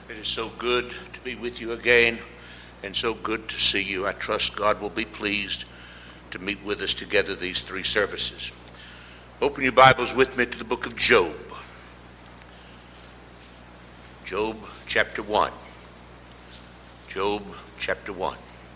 It is so good to be with you again and so good to see you. I trust God will be pleased to meet with us together these three services. Open your Bibles with me to the book of Job. Job chapter 1. Job chapter 1.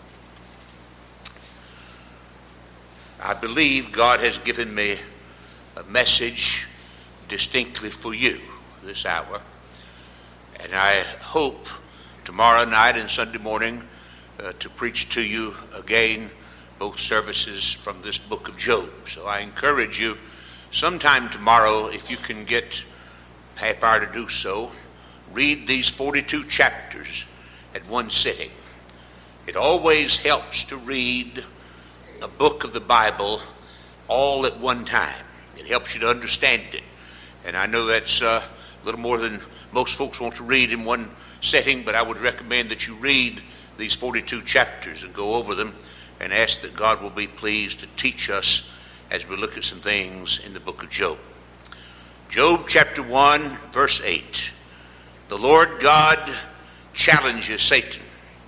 I believe God has given me a message distinctly for you this hour. And I hope tomorrow night and Sunday morning to preach to you again both services from this book of Job. So I encourage you sometime tomorrow, if you can get half hour to do so, read these 42 chapters at one sitting. It always helps to read a book of the Bible all at one time. It helps you to understand it. And I know that's a little more than most folks want to read in one setting, but I would recommend that you read these 42 chapters and go over them and ask that God will be pleased to teach us as we look at some things in the book of Job. Job chapter 1, verse 8. The Lord God challenges Satan.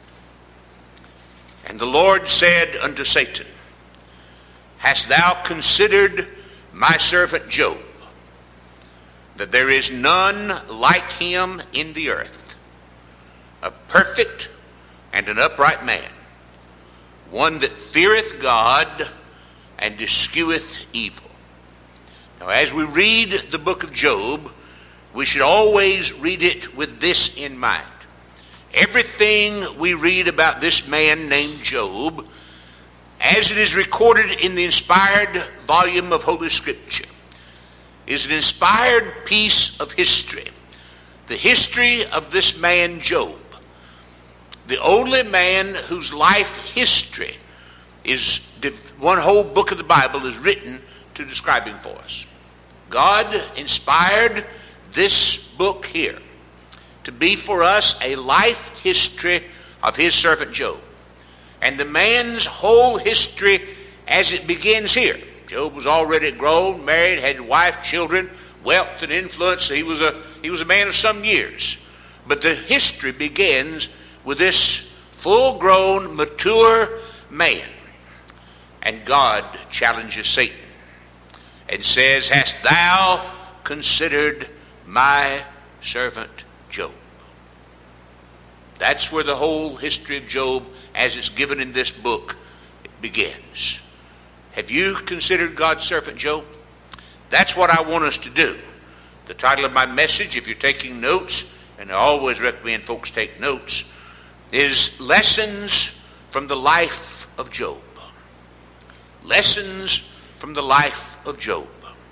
And the Lord said unto Satan, Hast thou considered my servant Job, that there is none like him in the earth, a perfect and an upright man, one that feareth God and escheweth evil. Now, as we read the book of Job, we should always read it with this in mind. Everything we read about this man named Job, as it is recorded in the inspired volume of Holy Scripture, is an inspired piece of history. The history of this man Job. The only man whose life history is one whole book of the Bible is written to describe him for us. God inspired this book here to be for us a life history of his servant Job. And the man's whole history as it begins here. Job was already grown, married, had a wife, children, wealth and influence. He was a man of some years. But the history begins with this full-grown, mature man. And God challenges Satan and says, Hast thou considered my servant Job? That's where the whole history of Job, as it's given in this book, begins. Have you considered God's servant Job? That's what I want us to do. The title of my message, if you're taking notes, and I always recommend folks take notes, is Lessons from the Life of Job. Lessons from the life of Job.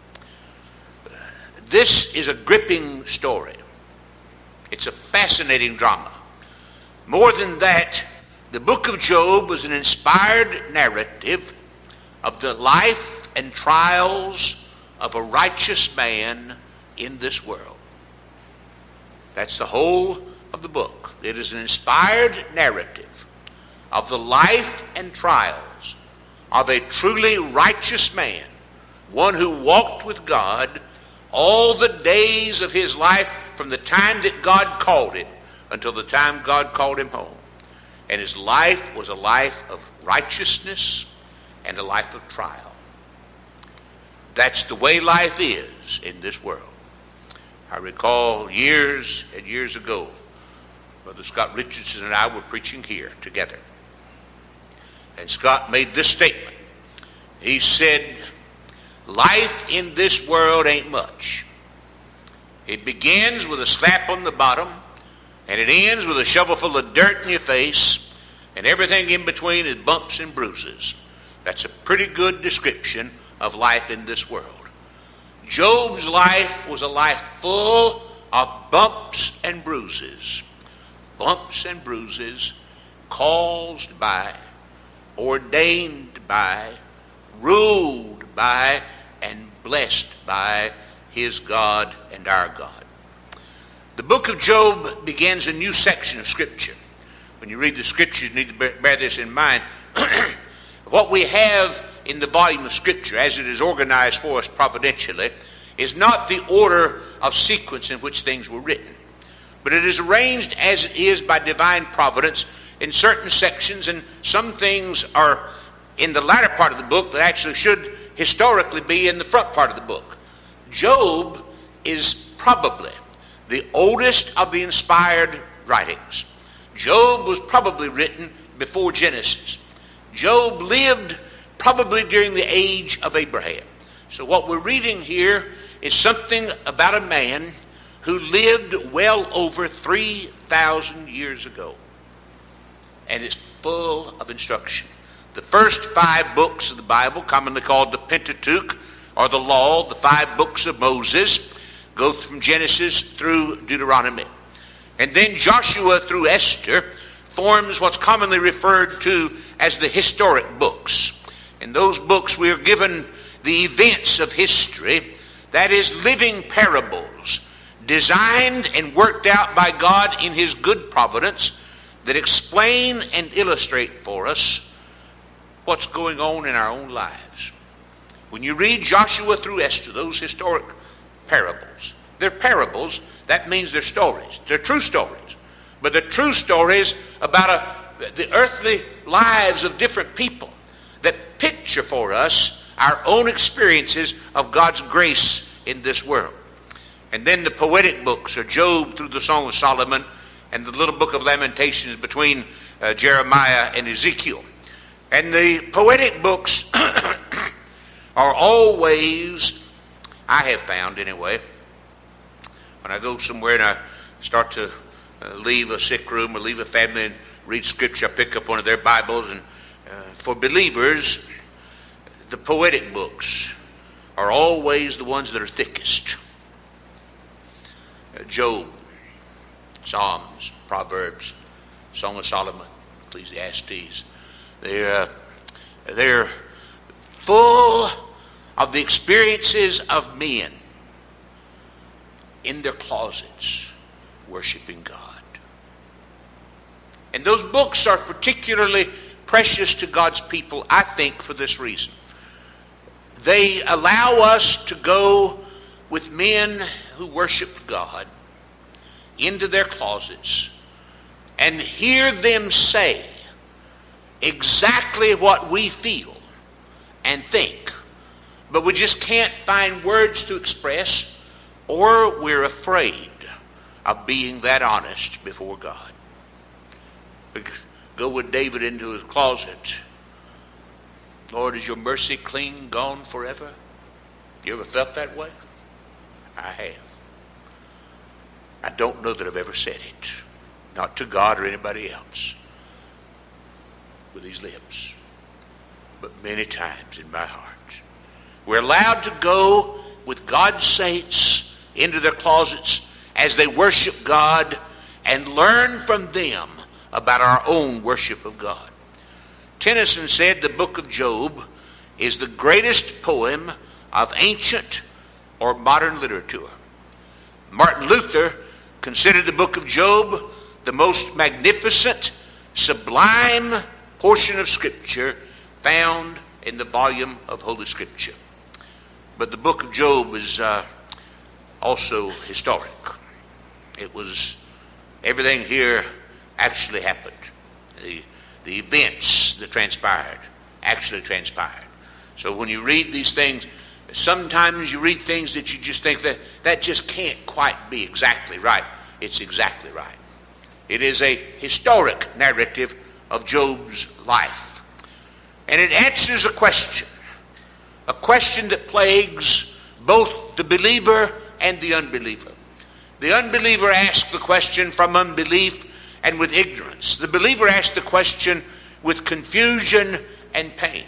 This is a gripping story. It's a fascinating drama. More than that, the book of Job was an inspired narrative of the life and trials of a righteous man in this world. That's the whole of the book. It is an inspired narrative of the life and trials of a truly righteous man, one who walked with God all the days of his life from the time that God called him until the time God called him home. And his life was a life of righteousness and a life of trial. That's the way life is in this world. I recall years and years ago, Brother Scott Richardson and I were preaching here together. And Scott made this statement. He said, life in this world ain't much. It begins with a slap on the bottom, and it ends with a shovelful of dirt in your face, and everything in between is bumps and bruises. That's a pretty good description of life in this world. Job's life was a life full of bumps and bruises. Bumps and bruises caused by, ordained by, ruled by, and blessed by his God and our God. The book of Job begins a new section of Scripture. When you read the Scriptures, you need to bear this in mind. What we have in the volume of Scripture, as it is organized for us providentially, is not the order of sequence in which things were written. But it is arranged as it is by divine providence in certain sections, and some things are in the latter part of the book that actually should historically be in the front part of the book. Job is probably the oldest of the inspired writings. Job was probably written before Genesis. Job lived probably during the age of Abraham. So what we're reading here is something about a man who lived well over 3,000 years ago. And it's full of instruction. The first 5 books of the Bible, commonly called the Pentateuch, or the Law, the 5 books of Moses, go from Genesis through Deuteronomy. And then Joshua through Esther forms what's commonly referred to as the historic books. In those books we are given the events of history, that is, living parables, designed and worked out by God in his good providence, that explain and illustrate for us what's going on in our own lives. When you read Joshua through Esther, those historic parables, they're parables. That means they're stories. They're true stories. But they're true stories about the earthly lives of different people that picture for us our own experiences of God's grace in this world. And then the poetic books are Job through the Song of Solomon and the little book of Lamentations between Jeremiah and Ezekiel. And the poetic books are always, I have found anyway, when I go somewhere and I start to leave a sick room or leave a family and read Scripture, I pick up one of their Bibles. And for believers, the poetic books are always the ones that are thickest. Job, Psalms, Proverbs, Song of Solomon, Ecclesiastes. They're full of the experiences of men in their closets worshiping God. And those books are particularly precious to God's people, I think, for this reason. They allow us to go with men who worship God into their closets and hear them say exactly what we feel and think, but we just can't find words to express, or we're afraid of being that honest before God. We go with David into his closet. Lord, is your mercy clean gone forever? You ever felt that way? I have. I don't know that I've ever said it, not to God or anybody else, with these lips, but many times in my heart. We're allowed to go with God's saints into their closets as they worship God and learn from them about our own worship of God. Tennyson said the book of Job is the greatest poem of ancient or modern literature. Martin Luther considered the book of Job the most magnificent, sublime portion of Scripture found in the volume of Holy Scripture. But the book of Job is also historic. It was, everything here actually happened. The events that transpired actually transpired. So when you read these things, sometimes you read things that you just think that just can't quite be exactly right. It's exactly right. It is a historic narrative of Job's life. And it answers a question that plagues both the believer and the unbeliever. The unbeliever asks the question from unbelief and with ignorance. The believer asks the question with confusion and pain.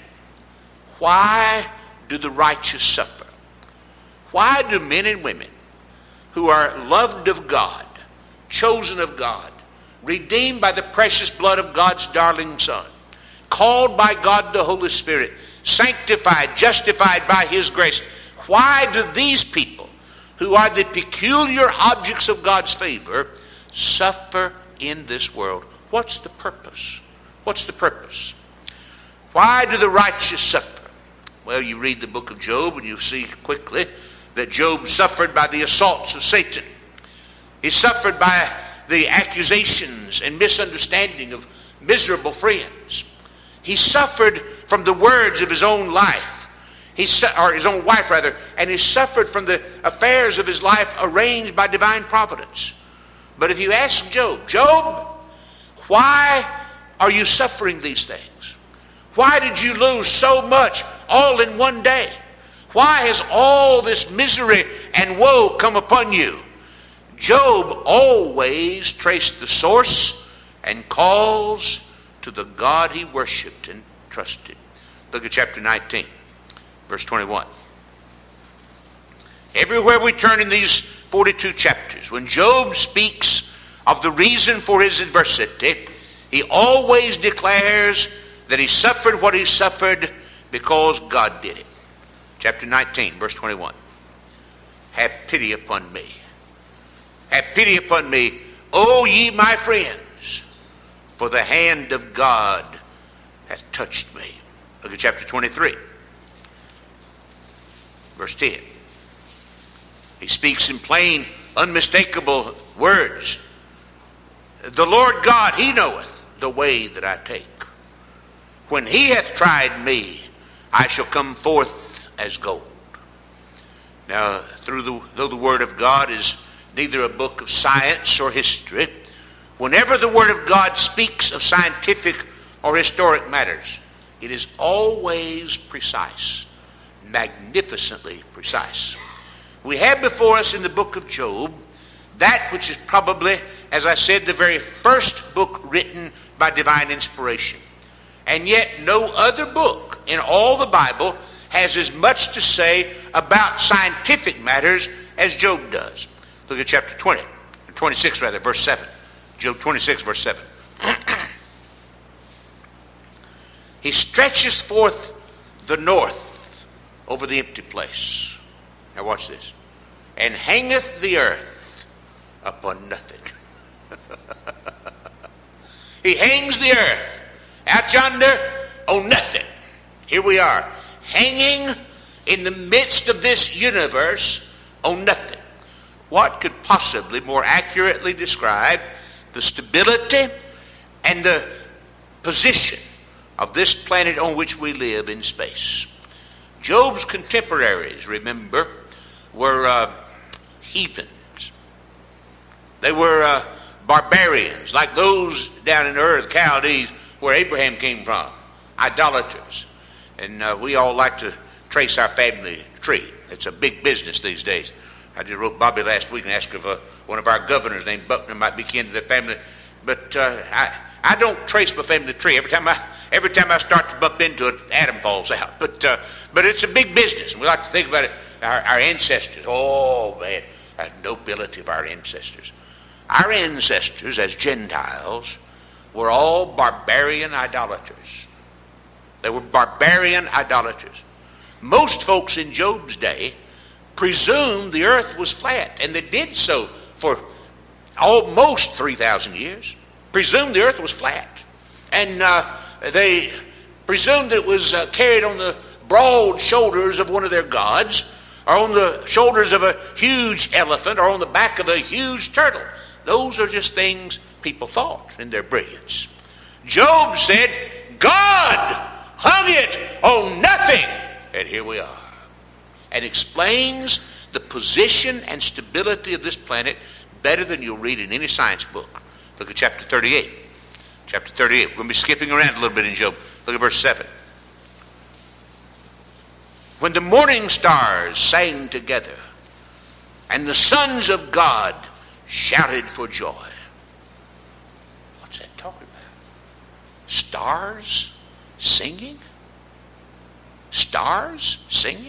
Why do the righteous suffer? Why do men and women who are loved of God, chosen of God, redeemed by the precious blood of God's darling Son, called by God the Holy Spirit, sanctified, justified by His grace, why do these people, who are the peculiar objects of God's favor, suffer in this world? What's the purpose? What's the purpose? Why do the righteous suffer? Well, you read the book of Job and you see quickly that Job suffered by the assaults of Satan. He suffered by the accusations and misunderstanding of miserable friends. He suffered from the words of his own life, or his own wife rather, and he suffered from the affairs of his life arranged by divine providence. But if you ask Job, Job, why are you suffering these things? Why did you lose so much all in one day? Why has all this misery and woe come upon you? Job always traced the source and calls to the God he worshipped and trusted. Look at chapter 19, verse 21. Everywhere we turn in these 42 chapters, when Job speaks of the reason for his adversity, he always declares that he suffered what he suffered because God did it. Chapter 19, verse 21. Have pity upon me. Have pity upon me, O ye my friends, for the hand of God hath touched me. Look at chapter 23, verse 10. He speaks in plain, unmistakable words. The Lord God, he knoweth the way that I take. When he hath tried me, I shall come forth as gold. Now, though the Word of God is neither a book of science or history, whenever the Word of God speaks of scientific or historic matters, it is always precise, magnificently precise. We have before us in the book of Job that which is probably, as I said, the very first book written by divine inspiration. And yet no other book in all the Bible has as much to say about scientific matters as Job does. Look at chapter 26 rather, verse 7. Job 26, verse 7. He stretcheth forth the north over the empty place. Now watch this. And hangeth the earth upon nothing. He hangs the earth out yonder on nothing. Here we are, hanging in the midst of this universe on nothing. What could possibly more accurately describe the stability and the position of this planet on which we live in space? Job's contemporaries, remember, were heathens. They were barbarians, like those down in Ur, the Chaldees, where Abraham came from, idolaters. And we all like to trace our family tree. It's a big business these days. I just wrote Bobby last week and asked if one of our governors named Buckner might be kin to their family. But I don't trace my family tree. Every time I start to bump into it, Adam falls out. But it's a big business, and we like to think about it. Our ancestors. Oh man, the nobility of our ancestors. Our ancestors, as Gentiles, were all barbarian idolaters. They were barbarian idolaters. Most folks in Job's day presumed the earth was flat, and they did so for almost 3,000 years. Presumed the earth was flat. And they presumed it was carried on the broad shoulders of one of their gods, or on the shoulders of a huge elephant, or on the back of a huge turtle. Those are just things people thought in their brilliance. Job said, God hung it on nothing. And here we are. And explains the position and stability of this planet better than you'll read in any science book. Look at chapter 38. Chapter 38. We're going to be skipping around a little bit in Job. Look at verse 7. When the morning stars sang together, and the sons of God shouted for joy. What's that talking about? Stars singing? Stars singing?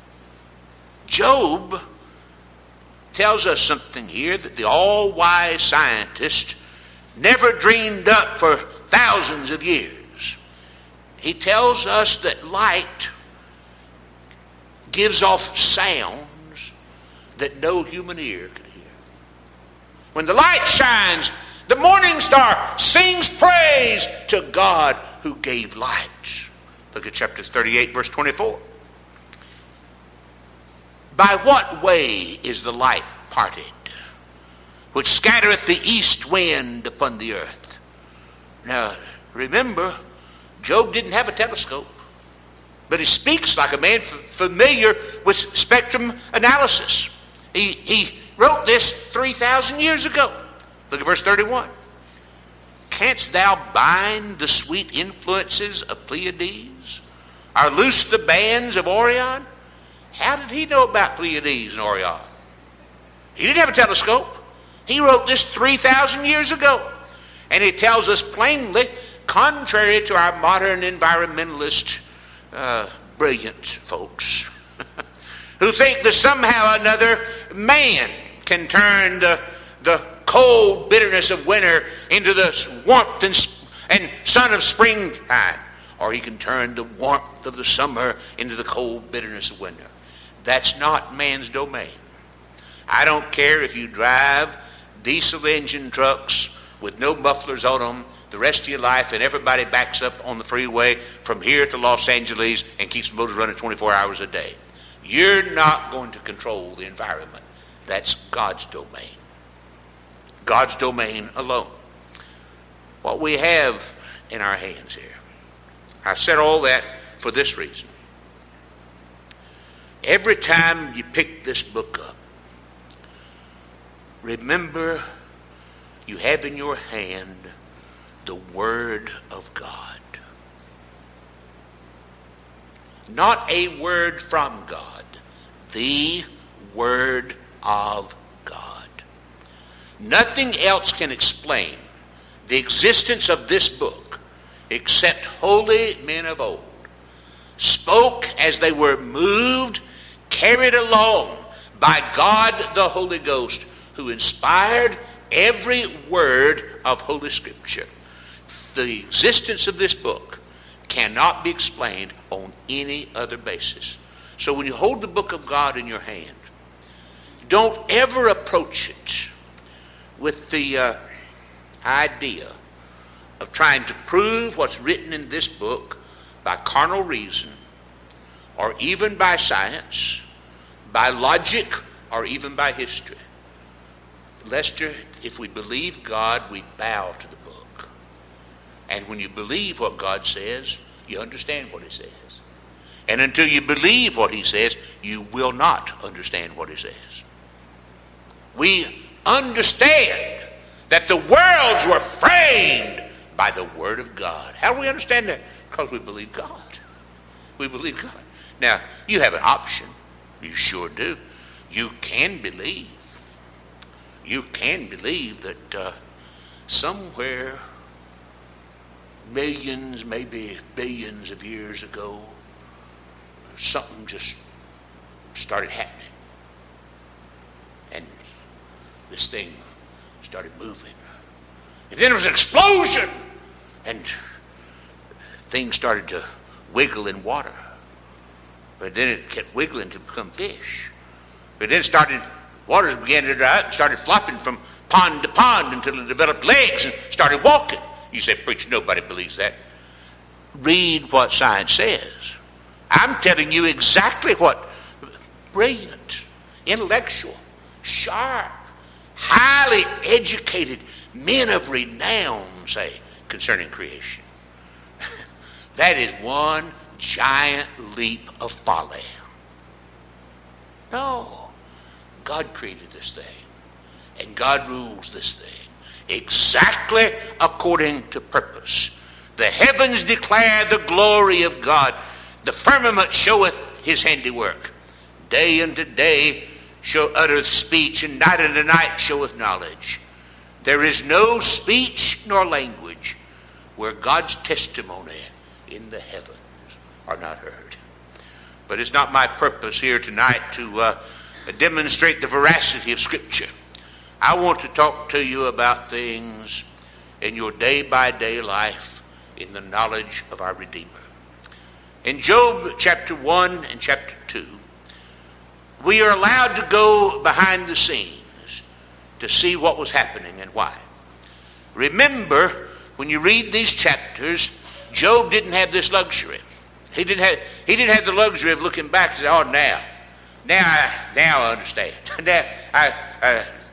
Job tells us something here that the all-wise scientist never dreamed up for thousands of years. He tells us that light gives off sounds that no human ear could hear. When the light shines, the morning star sings praise to God who gave light. Look at chapter 38, verse 24. By what way is the light parted? which scattereth the east wind upon the earth. Now, remember, Job didn't have a telescope, but he speaks like a man familiar with spectrum analysis. He wrote this 3,000 years ago. Look at verse 31. Canst thou bind the sweet influences of Pleiades, or loose the bands of Orion? How did he know about Pleiades and Orion? He didn't have a telescope. He wrote this 3,000 years ago. And he tells us plainly, contrary to our modern environmentalist, brilliant folks, who think that somehow or another man can turn the cold bitterness of winter into the warmth and sun of springtime, or he can turn the warmth of the summer into the cold bitterness of winter. That's not man's domain. I don't care if you drive diesel engine trucks with no mufflers on them the rest of your life, and everybody backs up on the freeway from here to Los Angeles and keeps the motors running 24 hours a day. You're not going to control the environment. That's God's domain. God's domain alone. What we have in our hands here. I said all that for this reason. Every time you pick this book up, remember you have in your hand the Word of God. Not a word from God. The Word of God. Nothing else can explain the existence of this book except holy men of old spoke as they were moved, carried along by God the Holy Ghost, who inspired every word of Holy Scripture. The existence of this book cannot be explained on any other basis. So when you hold the book of God in your hand, don't ever approach it with the idea of trying to prove what's written in this book by carnal reason, or even by science, by logic, or even by history. Lester, if we believe God, we bow to the book. And when you believe what God says, you understand what He says. And until you believe what He says, you will not understand what He says. We understand that the worlds were framed by the Word of God. How do we understand that? Because we believe God. We believe God. Now, you have an option. You sure do. You can believe. You can believe that somewhere, millions, maybe billions of years ago, something just started happening. And this thing started moving. And then there was an explosion. And things started to wiggle in water. But then it kept wiggling to become fish. But then waters began to dry up and started flopping from pond to pond until it developed legs and started walking. You say, preacher, nobody believes that. Read what science says. I'm telling you exactly what brilliant, intellectual, sharp, highly educated men of renown say concerning creation. That is one giant leap of folly. No. God created this thing. And God rules this thing exactly according to purpose. The heavens declare the glory of God. The firmament showeth His handiwork. Day unto day uttereth speech, and night unto night showeth knowledge. There is no speech nor language where God's testimony in the heavens are not heard. But it's not my purpose here tonight to demonstrate the veracity of Scripture. I want to talk to you about things in your day-by-day life in the knowledge of our Redeemer. In Job chapter 1 and chapter 2, we are allowed to go behind the scenes to see what was happening and why. Remember, when you read these chapters, Job didn't have this luxury. He didn't have the luxury of looking back and saying, oh, now I understand.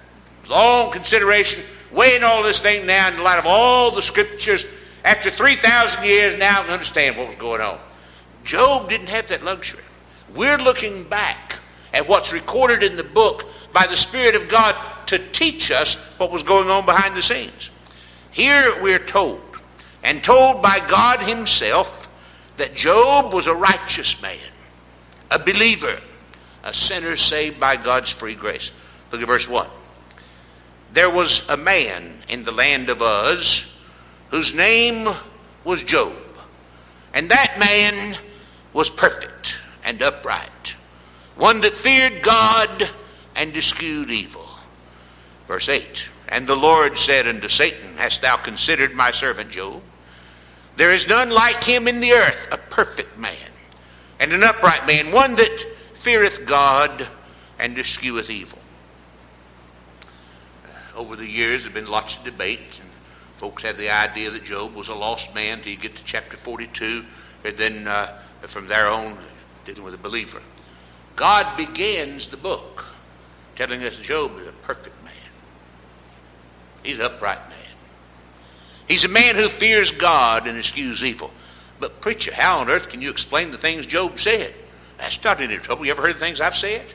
long consideration, weighing all this thing now in the light of all the scriptures. After 3,000 years now, I can understand what was going on. Job didn't have that luxury. We're looking back at what's recorded in the book by the Spirit of God to teach us what was going on behind the scenes. Here we're told, and told by God himself, that Job was a righteous man, a believer, a sinner saved by God's free grace. Look at verse 1. There was a man in the land of Uz whose name was Job, and that man was perfect and upright, one that feared God and eschewed evil. Verse 8. And the Lord said unto Satan, Hast thou considered my servant Job? There is none like him in the earth, a perfect man, and an upright man, one that feareth God and escheweth evil. Over the years, there have been lots of debate, and folks have the idea that Job was a lost man till you get to chapter 42, and then from there on, dealing with a believer. God begins the book telling us Job is a perfect man. He's an upright man. He's a man who fears God and eschews evil. But preacher, how on earth can you explain the things Job said? That's not any trouble. You ever heard the things I've said?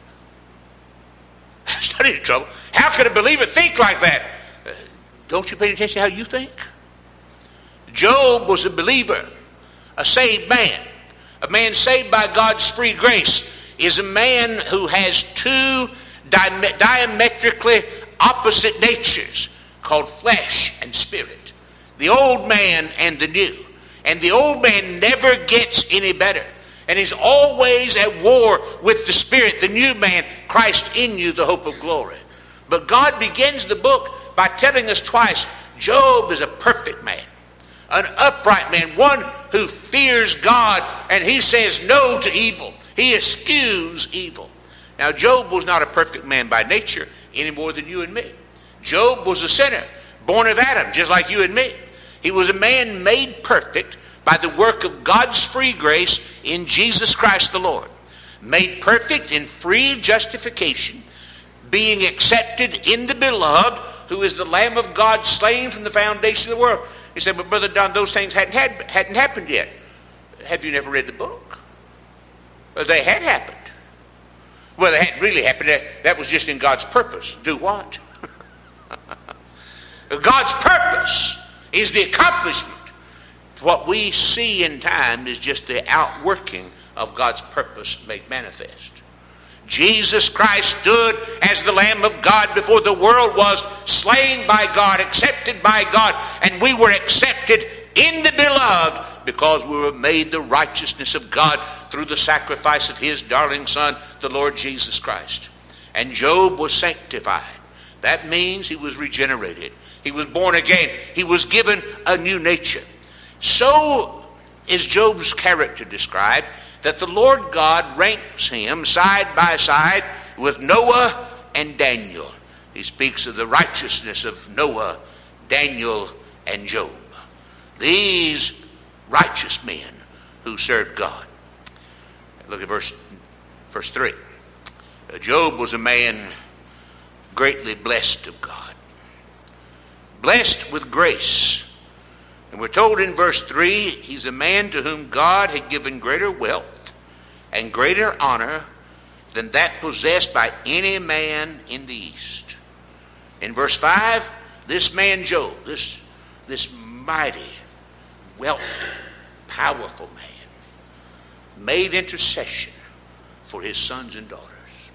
That's not any trouble. How could a believer think like that? Don't you pay attention to how you think? Job was a believer, a saved man. A man saved by God's free grace is a man who has two diametrically opposite natures called flesh and spirit. The old man and the new. And the old man never gets any better. And he's always at war with the spirit, the new man, Christ in you, the hope of glory. But God begins the book by telling us twice, Job is a perfect man, an upright man, one who fears God, and he says no to evil. He eschews evil. Now, Job was not a perfect man by nature any more than you and me. Job was a sinner, born of Adam, just like you and me. He was a man made perfect by the work of God's free grace in Jesus Christ the Lord. Made perfect in free justification, being accepted in the beloved, who is the Lamb of God slain from the foundation of the world. He said, but Brother Don, those things hadn't happened yet. Have you never read the book? Well, they had happened. Well, they hadn't really happened. That was just in God's purpose. Do what? God's purpose is the accomplishment. What we see in time is just the outworking of God's purpose made manifest. Jesus Christ stood as the Lamb of God before the world was, slain by God, accepted by God, and we were accepted in the beloved because we were made the righteousness of God through the sacrifice of his darling Son, the Lord Jesus Christ. And Job was sanctified. That means he was regenerated. He was born again. He was given a new nature. So is Job's character described, that the Lord God ranks him side by side with Noah and Daniel. He speaks of the righteousness of Noah, Daniel, and Job. These righteous men who served God. Look at verse 3. Job was a man greatly blessed of God. Blessed with grace. And we're told in verse 3, he's a man to whom God had given greater wealth and greater honor than that possessed by any man in the East. In verse 5, this man Job, this mighty, wealthy, powerful man, made intercession for his sons and daughters.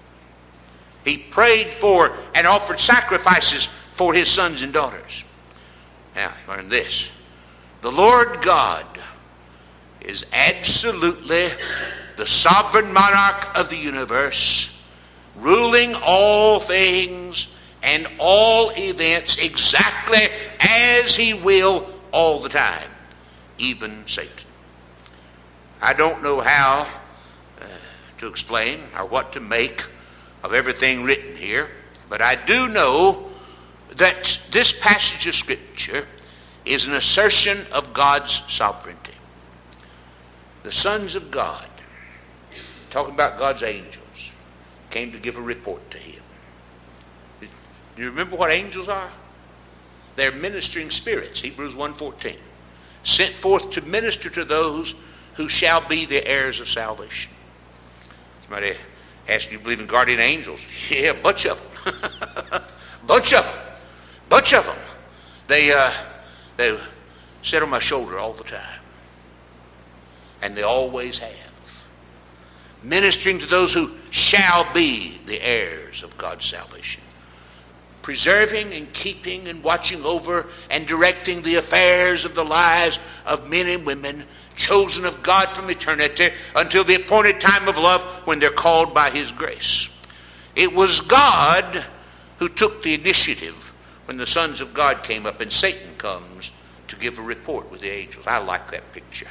He prayed for and offered sacrifices for his sons and daughters. Now, learn this. The Lord God is absolutely the sovereign monarch of the universe, ruling all things and all events exactly as he will all the time, even Satan. I don't know how to explain or what to make of everything written here, but I do know that this passage of Scripture is an assertion of God's sovereignty. The sons of God, talking about God's angels, came to give a report to him. You remember what angels are? They're ministering spirits, Hebrews 1:14. Sent forth to minister to those who shall be the heirs of salvation. Somebody asked, you believe in guardian angels? Yeah, a bunch of them. Bunch of them. They sit on my shoulder all the time. And they always have. Ministering to those who shall be the heirs of God's salvation. Preserving and keeping and watching over and directing the affairs of the lives of men and women chosen of God from eternity until the appointed time of love when they're called by His grace. It was God who took the initiative when the sons of God came up and Satan comes to give a report with the angels. I like that picture.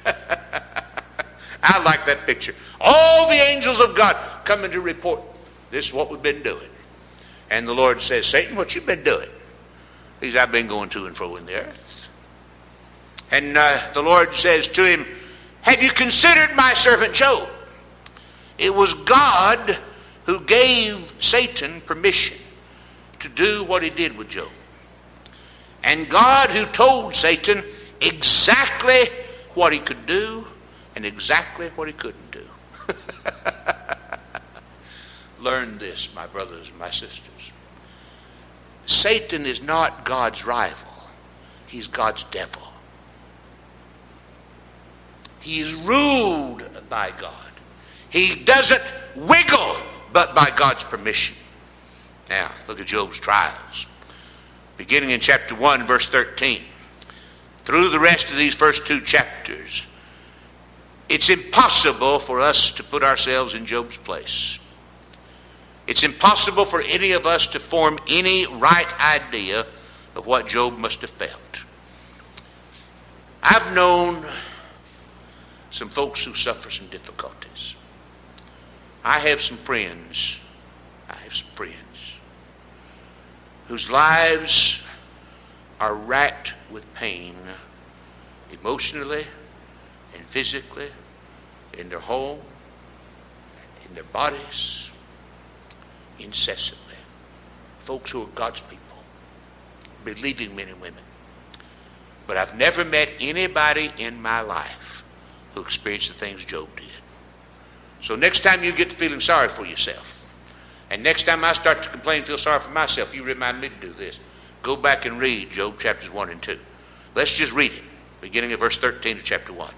I like that picture. All the angels of God coming to report, this is what we've been doing. And the Lord says, Satan, what you been doing? He says, I've been going to and fro in the earth. And the Lord says to him, have you considered my servant Job? It was God who gave Satan permission to do what he did with Job. And God who told Satan exactly what he could do and exactly what he couldn't do. Learn this, my brothers and my sisters. Satan is not God's rival. He's God's devil. He is ruled by God. He doesn't wiggle but by God's permission. Now, look at Job's trials. Beginning in chapter 1, verse 13. Through the rest of these first two chapters, it's impossible for us to put ourselves in Job's place. It's impossible for any of us to form any right idea of what Job must have felt. I've known some folks who suffer some difficulties. I have some friends whose lives are racked with pain emotionally and physically in their home, in their bodies, incessantly. Folks who are God's people, believing men and women. But I've never met anybody in my life who experienced the things Job did. So next time you get to feeling sorry for yourself, and next time I start to complain and feel sorry for myself, you remind me to do this. Go back and read Job chapters 1 and 2. Let's just read it, beginning at verse 13 of chapter 1.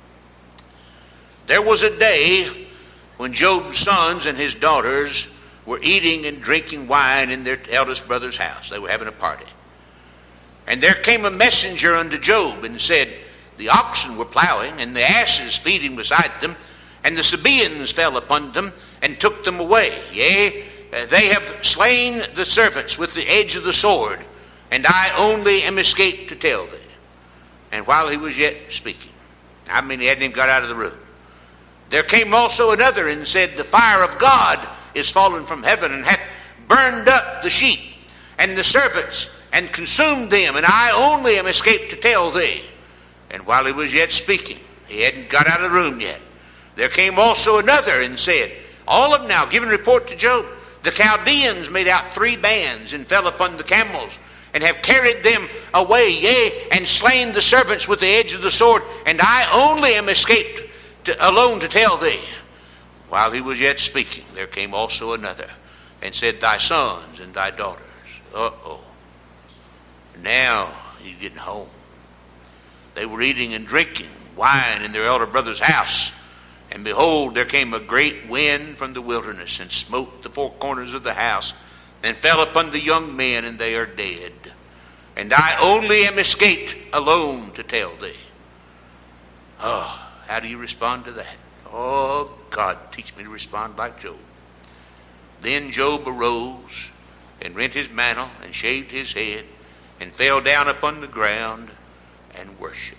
There was a day when Job's sons and his daughters were eating and drinking wine in their eldest brother's house. They were having a party. And there came a messenger unto Job and said, the oxen were plowing, and the asses feeding beside them, and the Sabaeans fell upon them, and took them away. Yea, they have slain the servants with the edge of the sword, and I only am escaped to tell thee. And while he was yet speaking, he hadn't even got out of the room, there came also another and said, the fire of God is fallen from heaven, and hath burned up the sheep and the servants, and consumed them, and I only am escaped to tell thee. And while he was yet speaking, he hadn't got out of the room yet, there came also another and said, all of them now giving report to Job, the Chaldeans made out 3 bands and fell upon the camels, and have carried them away, yea, and slain the servants with the edge of the sword, and I only am escaped alone to tell thee. While he was yet speaking, there came also another and said, thy sons and thy daughters. Now he's getting home. They were eating and drinking wine in their elder brother's house. And behold, there came a great wind from the wilderness, and smote the 4 corners of the house, and fell upon the young men, and they are dead. And I only am escaped alone to tell thee. Oh, how do you respond to that? Oh, God, teach me to respond like Job. Then Job arose, and rent his mantle, and shaved his head, and fell down upon the ground, and worshipped.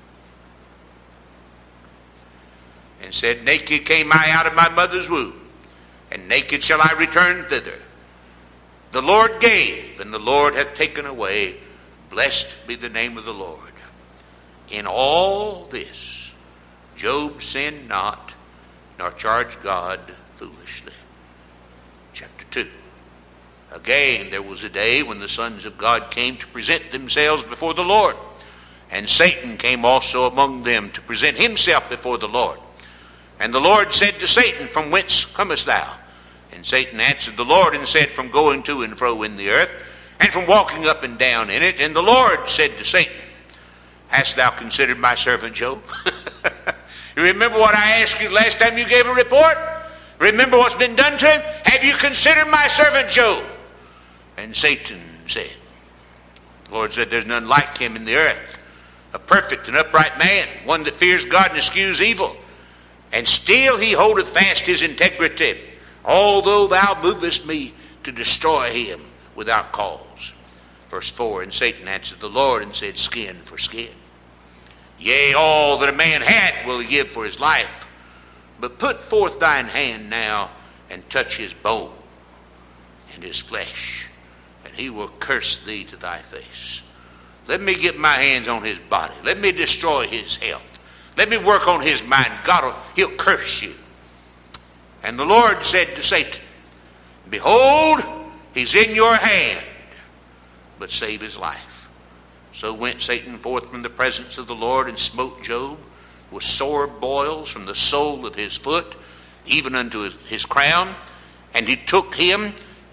And said, naked came I out of my mother's womb, and naked shall I return thither. The Lord gave, and the Lord hath taken away. Blessed be the name of the Lord. In all this, Job sinned not, nor charged God foolishly. Chapter 2. Again, there was a day when the sons of God came to present themselves before the Lord. And Satan came also among them to present himself before the Lord. And the Lord said to Satan, From whence comest thou? And Satan answered the Lord and said, From going to and fro in the earth, and from walking up and down in it. And the Lord said to Satan, Hast thou considered my servant Job? You remember what I asked you last time you gave a report? Remember what's been done to him? Have you considered my servant Job? And Satan said, the Lord said, There's none like him in the earth, a perfect and upright man, one that fears God and eschews evil. And still he holdeth fast his integrity, although thou movest me to destroy him without cause. Verse 4, And Satan answered the Lord and said, Skin for skin. Yea, all that a man hath will he give for his life. But put forth thine hand now, and touch his bone and his flesh, and he will curse thee to thy face. Let me get my hands on his body. Let me destroy his health. Let me work on his mind. He'll curse you. And the Lord said to Satan, Behold, he's in your hand, but save his life. So went Satan forth from the presence of the Lord, and smote Job with sore boils from the sole of his foot, even unto his crown. And he took him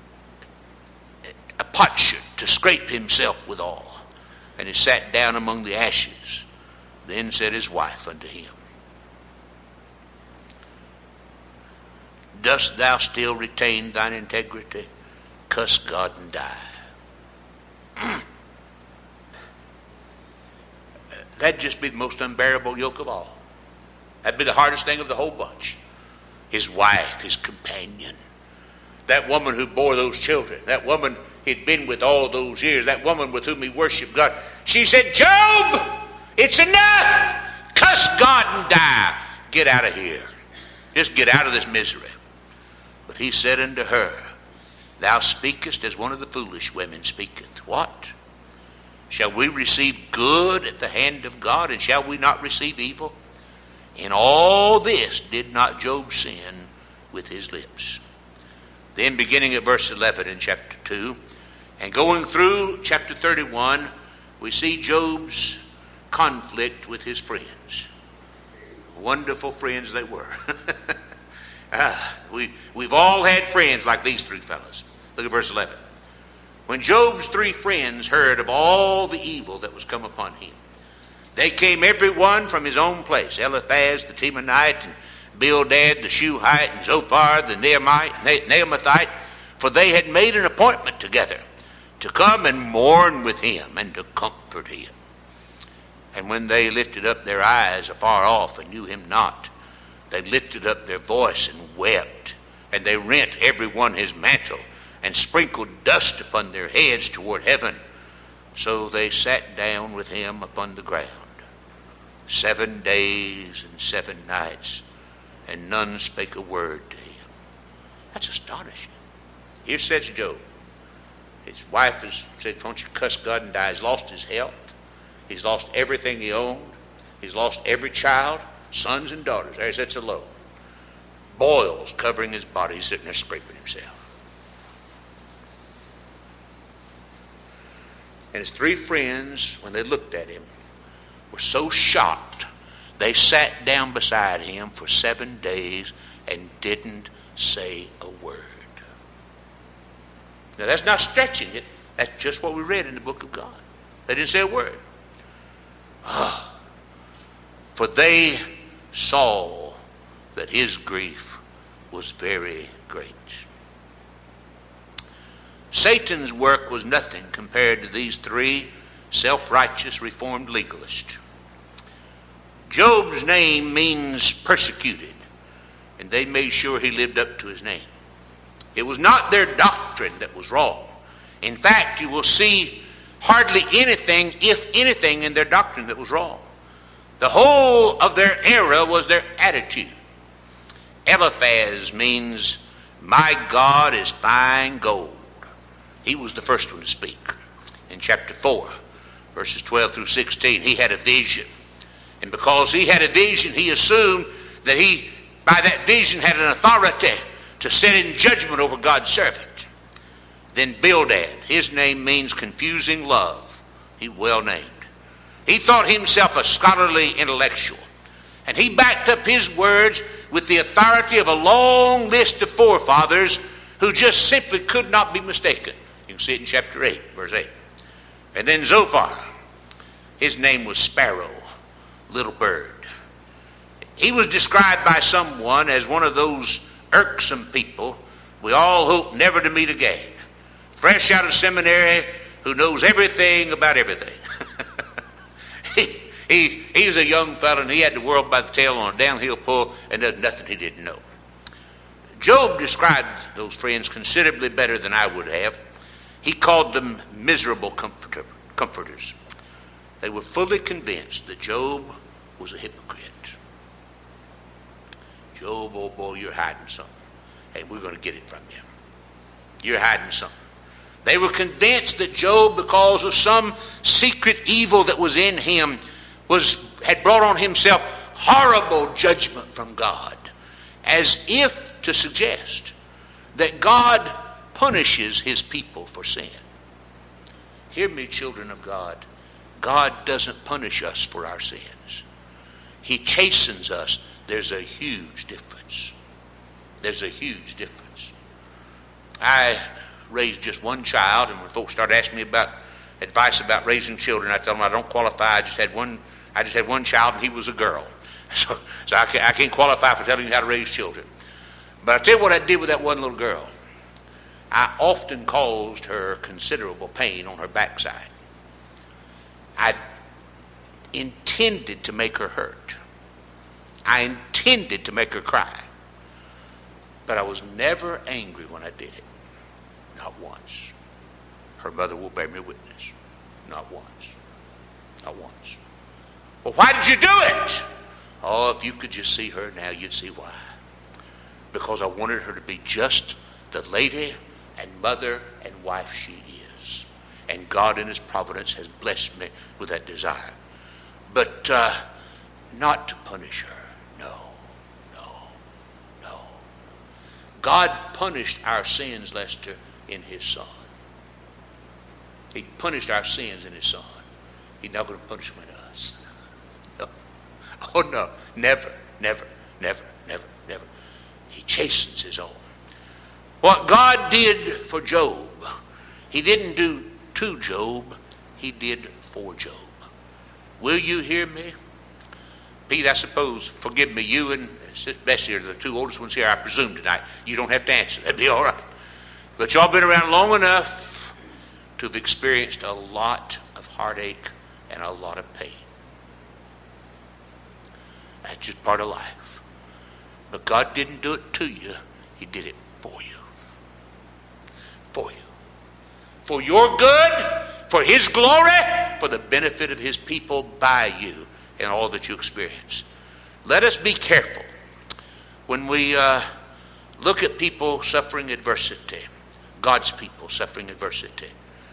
a potsherd to scrape himself withal. And he sat down among the ashes. Then said his wife unto him, Dost thou still retain thine integrity? Cuss God and die. That'd just be the most unbearable yoke of all. That'd be the hardest thing of the whole bunch. His wife, his companion, that woman who bore those children, that woman he'd been with all those years, that woman with whom he worshiped God. She said, Job, it's enough. Cuss God and die. Get out of here. Just get out of this misery. But he said unto her, Thou speakest as one of the foolish women speaketh. What? Shall we receive good at the hand of God, and shall we not receive evil? In all this did not Job sin with his lips. Then beginning at verse 11 in chapter 2, and going through chapter 31, we see Job's conflict with his friends. Wonderful friends they were. We've all had friends like these three fellows. Look at verse 11. When Job's three friends heard of all the evil that was come upon him, they came every one from his own place, Eliphaz the Temanite, and Bildad the Shuhite, and Zophar the Naamathite, for they had made an appointment together to come and mourn with him and to comfort him. And when they lifted up their eyes afar off and knew him not, they lifted up their voice and wept, and they rent every one his mantle, and sprinkled dust upon their heads toward heaven. So they sat down with him upon the ground 7 days and 7 nights, and none spake a word to him. That's astonishing. Here sits Job. His wife has said, Won't you cuss God and die? He's lost his health. He's lost everything he owned. He's lost every child, sons and daughters. There he sits alone. Boils covering his body. He's sitting there scraping himself. And his three friends, when they looked at him, were so shocked, they sat down beside him for 7 days and didn't say a word. Now that's not stretching it. That's just what we read in the book of God. They didn't say a word. For they saw that his grief was very great. Satan's work was nothing compared to these three self-righteous reformed legalists. Job's name means persecuted, and they made sure he lived up to his name. It was not their doctrine that was wrong. In fact, you will see hardly anything, if anything, in their doctrine that was wrong. The whole of their era was their attitude. Eliphaz means, my God is fine gold. He was the first one to speak. In chapter 4, verses 12 through 16, he had a vision. And because he had a vision, he assumed that he, by that vision, had an authority to sit in judgment over God's servant. Then Bildad, his name means confusing love. He well named. He thought himself a scholarly intellectual. And he backed up his words with the authority of a long list of forefathers who just simply could not be mistaken. You can see it in chapter 8, verse 8. And then Zophar, his name was Sparrow, little bird. He was described by someone as one of those irksome people we all hope never to meet again. Fresh out of seminary, who knows everything about everything. He was a young fellow, and he had the world by the tail on a downhill pull, and there's nothing he didn't know. Job described those friends considerably better than I would have. He called them miserable comforters. They were fully convinced that Job was a hypocrite. Job, oh boy, you're hiding something. Hey, we're going to get it from you. You're hiding something. They were convinced that Job, because of some secret evil that was in him, had brought on himself horrible judgment from God, as if to suggest that God punishes his people for sin. Hear me, children of God. God doesn't punish us for our sins. He chastens us. There's a huge difference. There's a huge difference. I raised just one child, and when folks started asking me about advice about raising children, I tell them I don't qualify. I just had one child, and he was a girl. So I can't qualify for telling you how to raise children. But I'll tell you what I did with that one little girl. I often caused her considerable pain on her backside. I intended to make her hurt. I intended to make her cry. But I was never angry when I did it. Not once. Her mother will bear me witness. Not once. Not once. Well, why did you do it? Oh, if you could just see her now, you'd see why. Because I wanted her to be just the lady and mother and wife she is. And God in his providence has blessed me with that desire. But not to punish her. No. God punished our sins, Lester, in his Son. He punished our sins in his Son. He's not going to punish them in us. No. Oh no, never. He chastens his own. What God did for Job, he didn't do to Job, he did for Job. Will you hear me? Pete, I suppose, forgive me, you and Sister Bessie are the two oldest ones here, I presume, tonight. You don't have to answer. That'd be all right. But y'all been around long enough to have experienced a lot of heartache and a lot of pain. That's just part of life. But God didn't do it to you. He did it for you. For you. For your good, for his glory, for the benefit of his people by you in all that you experience. Let us be careful when we look at people suffering adversity, God's people suffering adversity.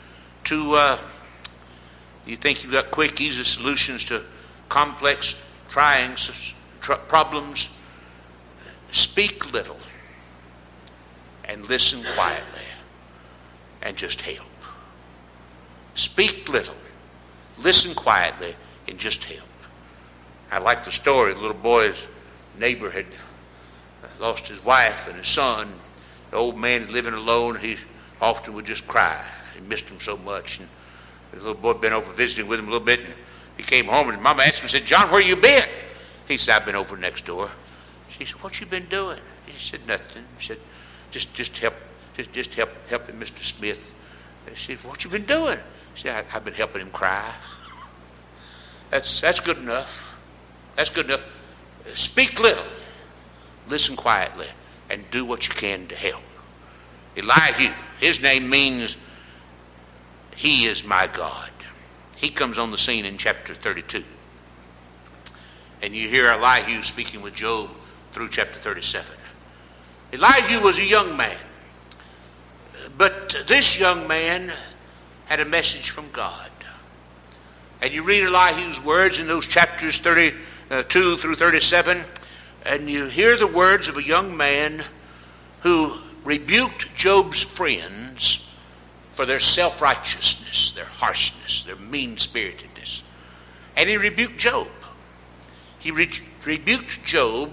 You think you've got quick, easy solutions to complex, trying problems? Speak little and listen quietly and just help. Speak little, listen quietly, and just help. I like the story. The little boy's neighbor had lost his wife and his son. The old man living alone, he often would just cry. He missed him so much. And the little boy had been over visiting with him a little bit, and he came home, and Mama asked him, said, "John, where you been?" He said, "I've been over next door." She said, "What you been doing?" He said, "Nothing." She said, just helping Mr. Smith." She said, "What you been doing?" She said, "I've been helping him cry." That's good enough. That's good enough. Speak little, listen quietly, and do what you can to help. Elihu, his name means he is my God. He comes on the scene in chapter 32. And you hear Elihu speaking with Job through chapter 37. Elihu was a young man. But this young man had a message from God. And you read Elihu's words in those chapters 32 through 37, and you hear the words of a young man who rebuked Job's friends for their self-righteousness, their harshness, their mean-spiritedness. And he rebuked Job. He rebuked Job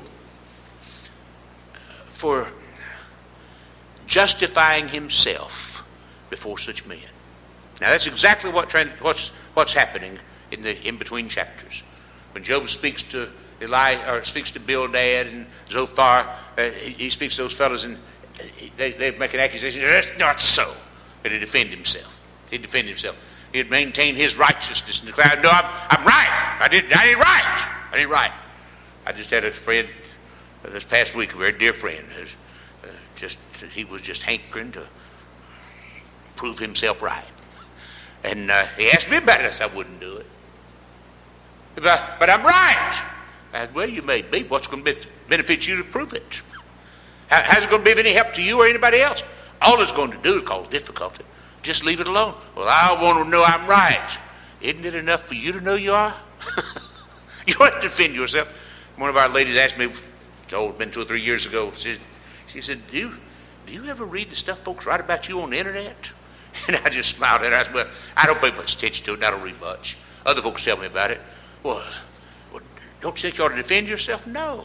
for justifying himself before such men. Now that's exactly what's happening in the in-between chapters. When Job speaks to speaks to Bildad and Zophar, he speaks to those fellows, and they make an accusation. That's not so. But he'd defend himself. He'd maintain his righteousness and declare, "No, I'm right. I ain't right. I just had a friend this past week, a very dear friend, he was just hankering to prove himself right. And he asked me about it. I said, I wouldn't do it. But I'm right. I said, well, you may be. What's going to benefit you to prove it? How's it going to be of any help to you or anybody else? All it's going to do is cause difficulty. Just leave it alone. Well, I want to know I'm right. Isn't it enough for you to know you are? You don't have to defend yourself. One of our ladies asked me, it's been 2 or 3 years ago, she said, do you ever read the stuff folks write about you on the internet? And I just smiled at her. I said, well, I don't pay much attention to it, and I don't read much. Other folks tell me about it. Well, don't you think you ought to defend yourself? No.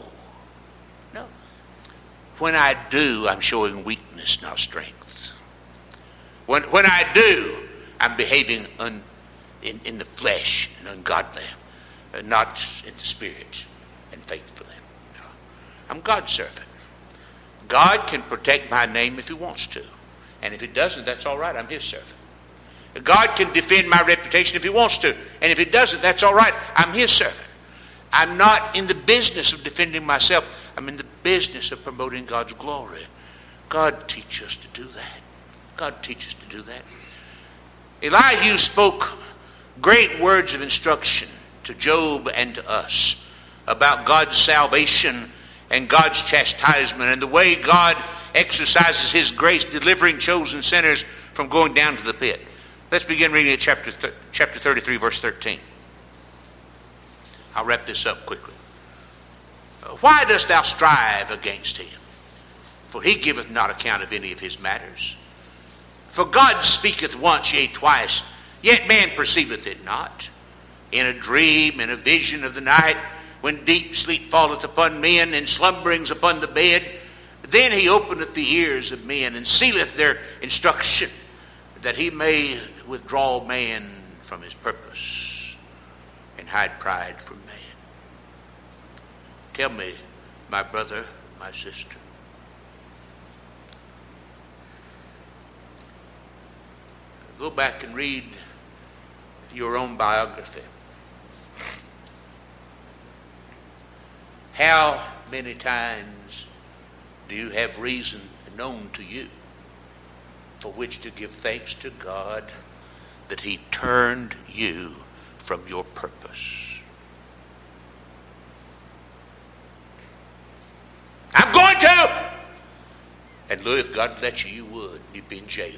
When I do, I'm showing weakness, not strength. When I do, I'm behaving in the flesh and ungodly, not in the spirit and faithfully. No. I'm God's servant. God can protect my name if he wants to. And if he doesn't, that's all right. I'm his servant. God can defend my reputation if he wants to. And if he doesn't, that's all right. I'm his servant. I'm not in the business of defending myself. I'm in the business of promoting God's glory. God teaches us to do that. Elihu spoke great words of instruction to Job and to us about God's salvation and God's chastisement and the way God exercises his grace, delivering chosen sinners from going down to the pit. Let's begin reading at chapter 33, verse 13. I'll wrap this up quickly. Why dost thou strive against him? For he giveth not account of any of his matters. For God speaketh once, yea, twice, yet man perceiveth it not. In a dream, in a vision of the night, when deep sleep falleth upon men, and slumberings upon the bed, then he openeth the ears of men, and sealeth their instruction, that he may withdraw man from his purpose, and hide pride from man. Tell me, my brother, my sister, go back and read your own biography. How many times do you have reason known to you for which to give thanks to God that he turned you from your purpose? I'm going to! And Louis, if God let you, you would. You'd be in jail.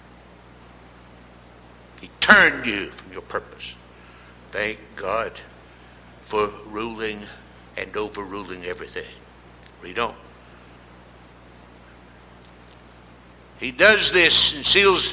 He turned you from your purpose. Thank God for ruling and overruling everything. Read on. He does this and seals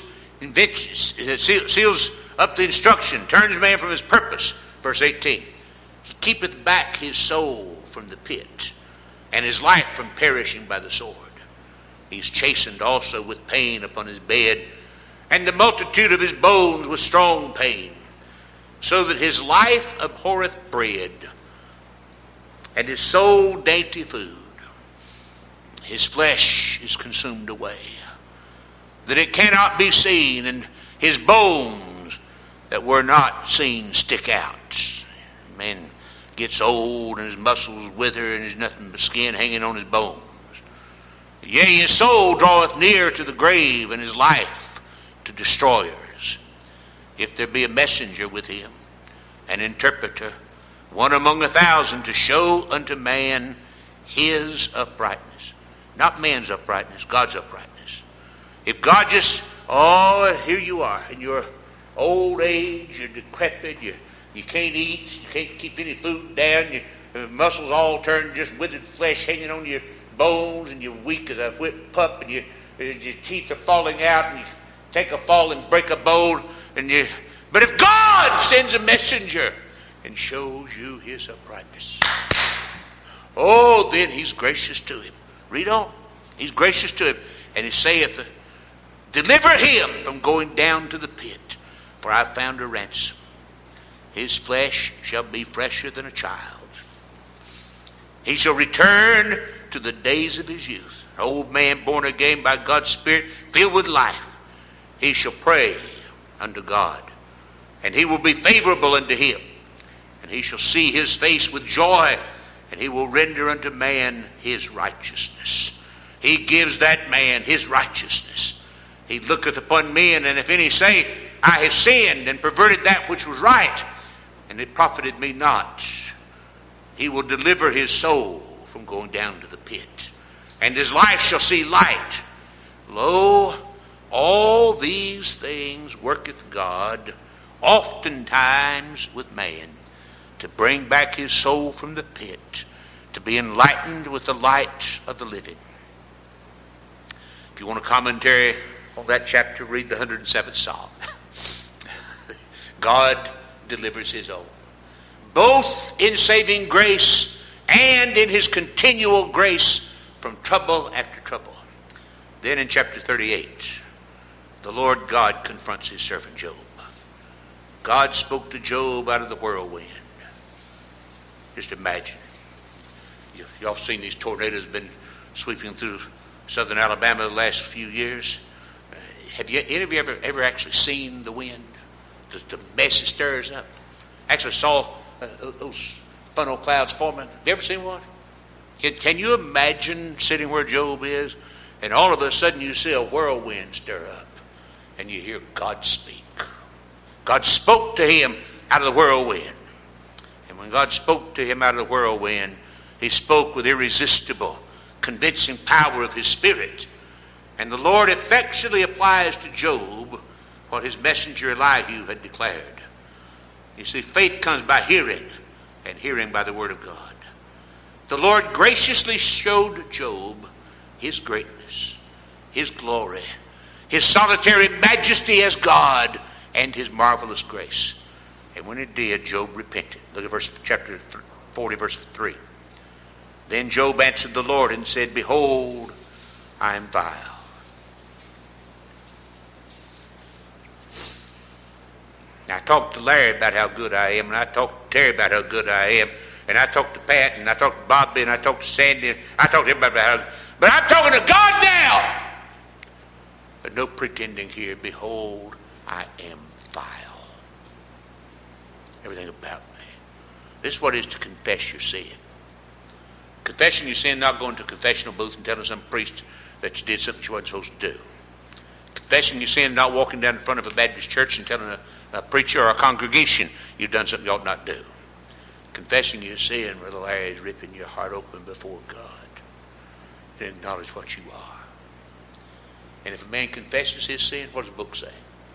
up the instruction, turns man from his purpose. Verse 18. He keepeth back his soul from the pit, and his life from perishing by the sword. He's chastened also with pain upon his bed, and the multitude of his bones with strong pain, so that his life abhorreth bread, and his soul dainty food. His flesh is consumed away, that it cannot be seen, and his bones that were not seen stick out. Man gets old, and his muscles wither, and there's nothing but skin hanging on his bones. Yea, his soul draweth near to the grave, and his life to destroyers. If there be a messenger with him, an interpreter, one among 1,000, to show unto man his uprightness. Not man's uprightness, God's uprightness. If God just, here you are, in your old age, you're decrepit, you can't eat, you can't keep any food down, your muscles all turned just withered flesh hanging on your bones, and you're weak as a whipped pup, and your teeth are falling out, and take a fall and break a bowl. But if God sends a messenger and shows you his uprightness, oh, then he's gracious to him. Read on. He's gracious to him. And he saith, deliver him from going down to the pit, for I have found a ransom. His flesh shall be fresher than a child's. He shall return to the days of his youth. An old man born again by God's Spirit, filled with life. He shall pray unto God, and he will be favorable unto him. And he shall see his face with joy, and he will render unto man his righteousness. He gives that man his righteousness. He looketh upon men, and if any say, I have sinned and perverted that which was right, and it profited me not, he will deliver his soul from going down to the pit, and his life shall see light. Lo, all these things worketh God oftentimes with man, to bring back his soul from the pit, to be enlightened with the light of the living. If you want a commentary on that chapter, read the 107th Psalm. God delivers his own, both in saving grace and in his continual grace from trouble after trouble. Then in chapter 38, the Lord God confronts his servant Job. God spoke to Job out of the whirlwind. Just imagine. Y'all seen these tornadoes been sweeping through southern Alabama the last few years. Have any of you ever actually seen the wind? The mess it stirs up. Actually saw those funnel clouds forming. Have you ever seen one? Can you imagine sitting where Job is, and all of a sudden you see a whirlwind stir up, and you hear God speak. God spoke to him out of the whirlwind. And when God spoke to him out of the whirlwind, he spoke with irresistible, convincing power of his Spirit. And the Lord effectually applies to Job what his messenger Elihu had declared. You see, faith comes by hearing, and hearing by the word of God. The Lord graciously showed Job his greatness, his glory, his solitary majesty as God, and his marvelous grace. And when it did, Job repented. Look at chapter 40, verse 3. Then Job answered the Lord and said, behold, I am vile. Now, I talked to Larry about how good I am, and I talked to Terry about how good I am, and I talked to Pat, and I talked to Bobby, and I talked to Sandy, and I talked to everybody about how, but I'm talking to God now. But no pretending here. Behold, I am vile. Everything about me. This is what it is to confess your sin. Confessing your sin, not going to a confessional booth and telling some priest that you did something you wasn't supposed to do. Confessing your sin, not walking down in front of a Baptist church and telling a preacher or a congregation you've done something you ought not do. Confessing your sin, Brother Larry, is ripping your heart open before God and acknowledge what you are. And if a man confesses his sin, what does the book say?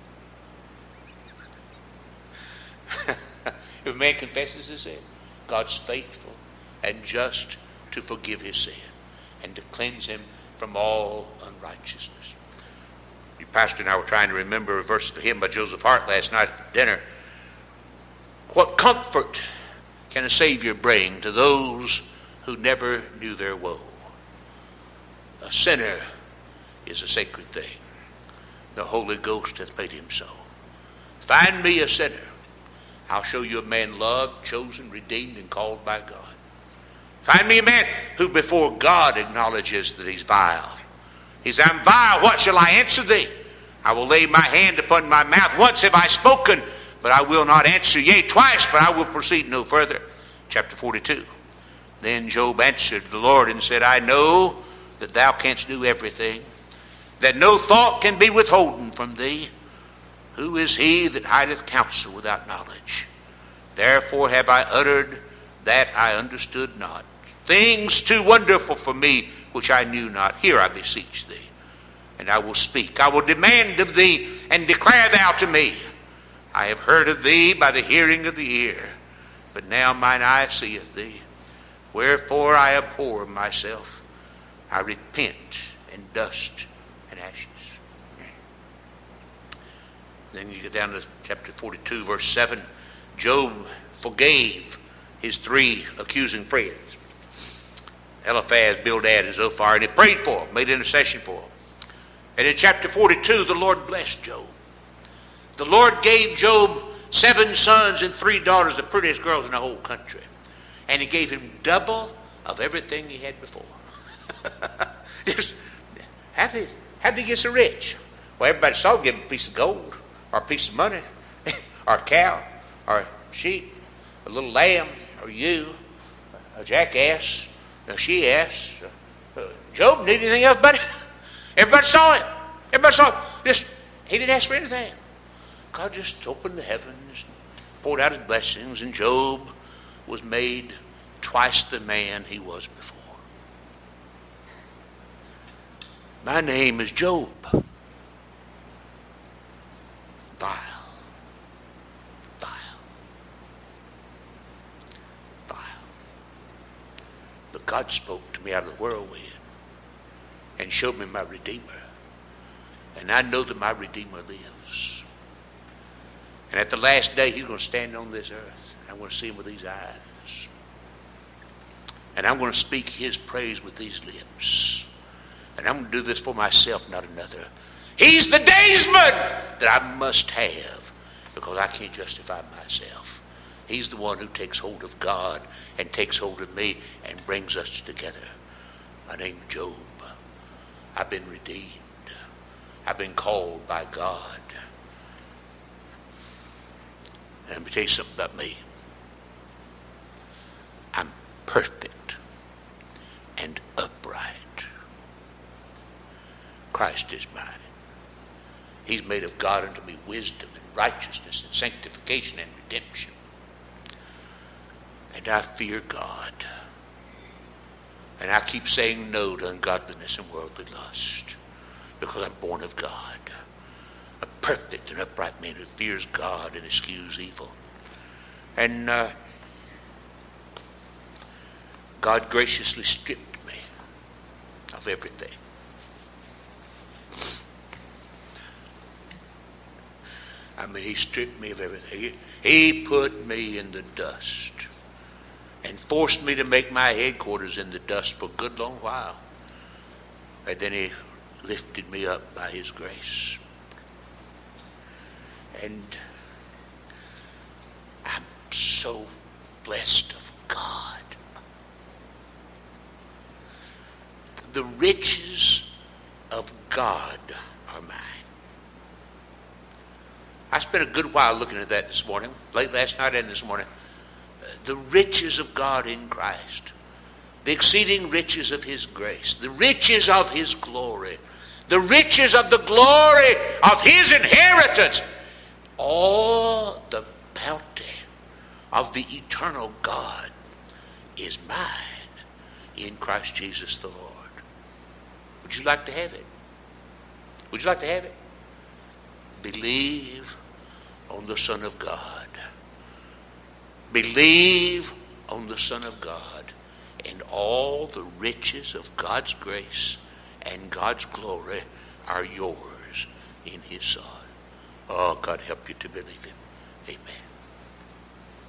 If a man confesses his sin, God's faithful and just to forgive his sin and to cleanse him from all unrighteousness. Your pastor and I were trying to remember a verse of the hymn by Joseph Hart last night at dinner. What comfort can a Savior bring to those who never knew their woe? A sinner is a sacred thing. The Holy Ghost hath made him so. Find me a sinner. I'll show you a man loved, chosen, redeemed, and called by God. Find me a man who before God acknowledges that he's vile. He says, I'm vile, what shall I answer thee? I will lay my hand upon my mouth. Once have I spoken, but I will not answer. Yea, twice, but I will proceed no further. Chapter 42. Then Job answered the Lord and said, I know that thou canst do everything, that no thought can be withholden from thee. Who is he that hideth counsel without knowledge? Therefore have I uttered that I understood not. Things too wonderful for me which I knew not. Here I beseech thee, and I will speak. I will demand of thee, and declare thou to me. I have heard of thee by the hearing of the ear, but now mine eye seeth thee. Wherefore I abhor myself. I repent in dust and ashes. Then you get down to chapter 42, verse 7. Job forgave his 3 accusing friends, Eliphaz, Bildad, and Zophar, and he prayed for them, made intercession for them. And in chapter 42, the Lord blessed Job. The Lord gave Job 7 sons and 3 daughters, the prettiest girls in the whole country. And he gave him double of everything he had before. Just, how did he get so rich? Well, everybody saw him give him a piece of gold, or a piece of money, or a cow, or a sheep, a little lamb, or you, a jackass, a she-ass. Job didn't need anything else but it. Everybody saw it. Everybody saw it. He didn't ask for anything. God just opened the heavens, poured out his blessings, and Job was made twice the man he was before. My name is Job. Vile. But God spoke to me out of the whirlwind and showed me my Redeemer. And I know that my Redeemer lives. And at the last day, he's going to stand on this earth. I'm going to see him with these eyes. And I'm going to speak his praise with these lips. And I'm going to do this for myself, not another. He's the daysman that I must have, because I can't justify myself. He's the one who takes hold of God and takes hold of me and brings us together. My name's Job. I've been redeemed. I've been called by God. And let me tell you something about me. I'm perfect and upright. Christ is mine. He's made of God unto me wisdom and righteousness and sanctification and redemption. And I fear God. And I keep saying no to ungodliness and worldly lust, because I'm born of God. A perfect and upright man who fears God and eschews evil. And God graciously stripped me of everything. I mean, he stripped me of everything. He put me in the dust and forced me to make my headquarters in the dust for a good long while. And then he lifted me up by his grace. And I'm so blessed of God. The riches of God are mine. I spent a good while looking at that this morning, late last night and this morning. The riches of God in Christ, the exceeding riches of his grace, the riches of his glory, the riches of the glory of his inheritance, all the bounty of the eternal God is mine in Christ Jesus the Lord. Would you like to have it? Would you like to have it? Believe on the Son of God. Believe on the Son of God, and all the riches of God's grace and God's glory are yours in his Son. Oh, God help you to believe him. Amen.